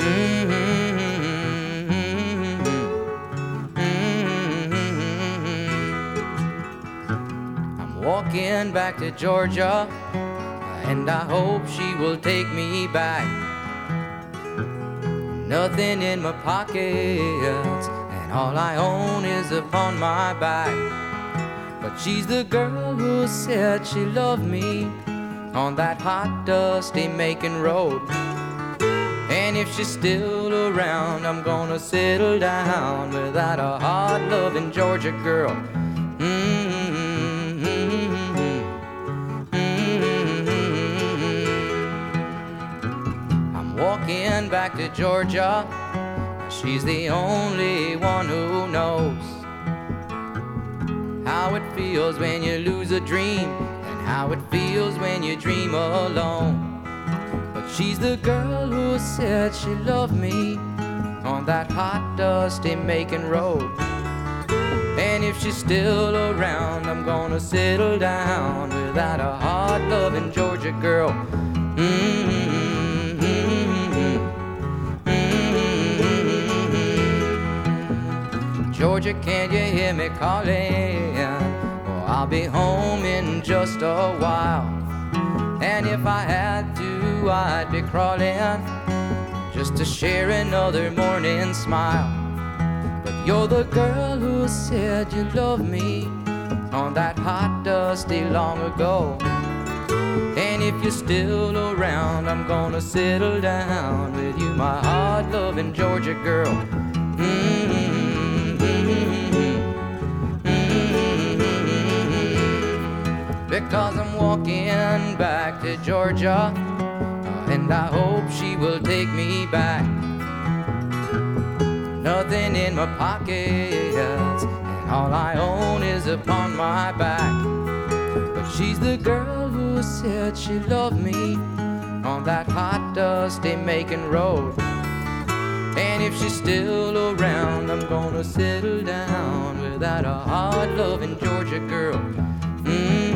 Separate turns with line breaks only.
I'm walking back to Georgia, and I hope she will take me back. Nothing in my pockets, and all I own is upon my back. But she's the girl who said she loved me on that hot, dusty Macon road. And if she's still around, I'm gonna settle down without a hard-loving Georgia girl. I'm walking back to Georgia. She's the only one who knows how it feels when you lose a dream, and how it feels when you dream alone. But she's the girl who said she loved me on that hot, dusty Macon road. And if she's still around, I'm gonna settle down without a hard-loving Georgia girl. Georgia, can't you hear me calling? Oh, I'll be home in just a while. And if I had to, I'd be crawling just to share another morning smile. But you're the girl who said you loved me on that hot, dusty long ago. And if you're still around, I'm gonna settle down with you, my hard-loving Georgia girl. Because I'm walking back to Georgia, and I hope she will take me back. Nothing in my pockets, and all I own is upon my back. But she's the girl who said she loved me on that hot, dusty Macon road. And if she's still around, I'm gonna settle down without a hard-loving Georgia girl.